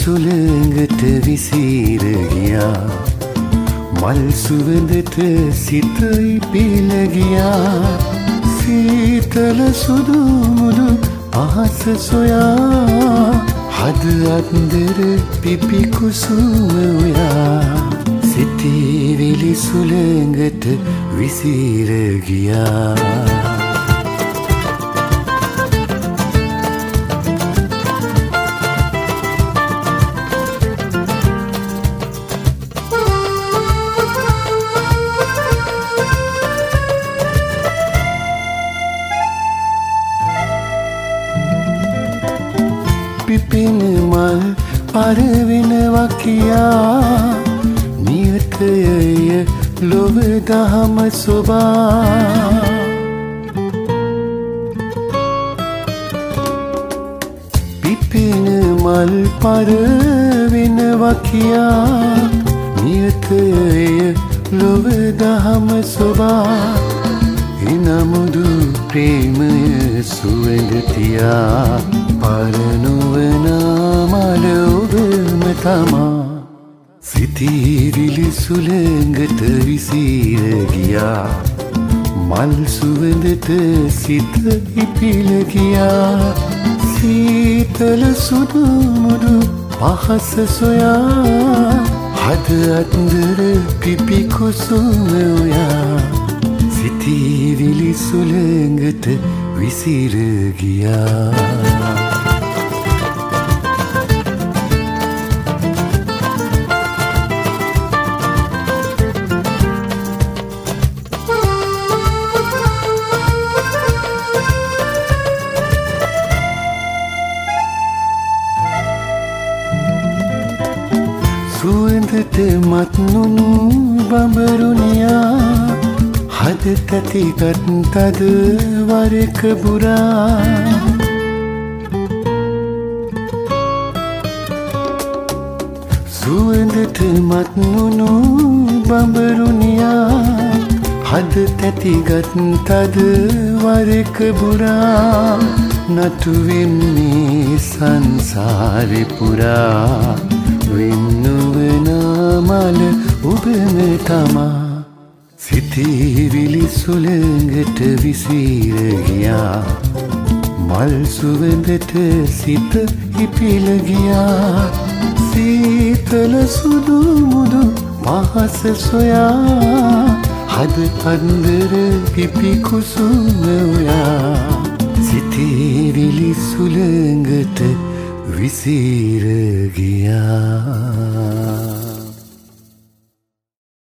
සුළඟට විසිර ගියා මල් සුවඳට සිත ඉපිල ගියා සීතල සුදු මුදු අහස සොයා හද අන්දර පිපි කුසුම උයා සිතිවිලි සුළඟට විසිර ගියා පිපෙන මල් පරවෙනවා කියා නියතය ලොව දහම සොබා පිපෙන මල් පරවෙනවා කියා නියතය ලොව දහම සොබා එනමුදු ප්‍රේමය සුවඳ තියා පරනුවන මල ඔබම තමා සිතිවිලි සුළඟට විසිර ගියා මල් සුවඳට සිත ඉපිල ගියා සීතල සුදු මුදු පහස සොයා හද අන්දර පිපි කුසුම උයා සිතිවිලි සුළඟට විසිර ගියා සුවඳට මත්නුනු බඹරුනියා හද තැතිගත් තද වරක බුරා සුවඳට මත්නුනු බඹරුනියා හද තැතිගත් තද වරක බුරා නතු වෙන්නේ සංසාරේ පුරා වෙන්නුවන මල ඔබම තමා සිතිවිලි සුළඟට විසිර ගියා මල් සුවඳට සිත ඉපිල ගියා සීතල සුදු මුදු පහස සොයා හද අන්දර පිපි කුසුම උයා සිතිවිලි සුළඟට විසිර ගියා